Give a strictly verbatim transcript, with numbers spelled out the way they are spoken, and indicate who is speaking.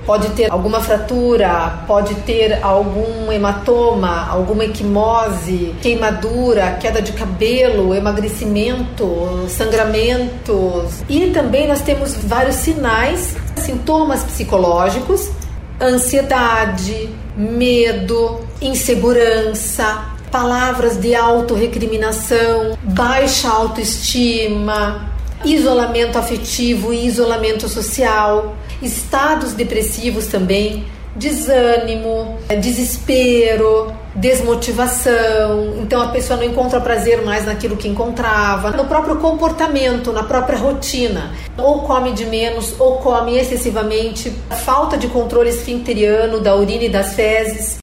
Speaker 1: pode ter alguma fratura, pode ter algum hematoma, alguma equimose, queimadura, queda de cabelo, emagrecimento, sangramentos. E também nós temos vários sinais, sintomas psicológicos, ansiedade, medo, insegurança, palavras de autorrecriminação, baixa autoestima, isolamento afetivo e isolamento social, estados depressivos também, desânimo, desespero, desmotivação. Então a pessoa não encontra prazer mais naquilo que encontrava, no próprio comportamento, na própria rotina. Ou come de menos, ou come excessivamente, falta de controle esfincteriano da urina e das fezes.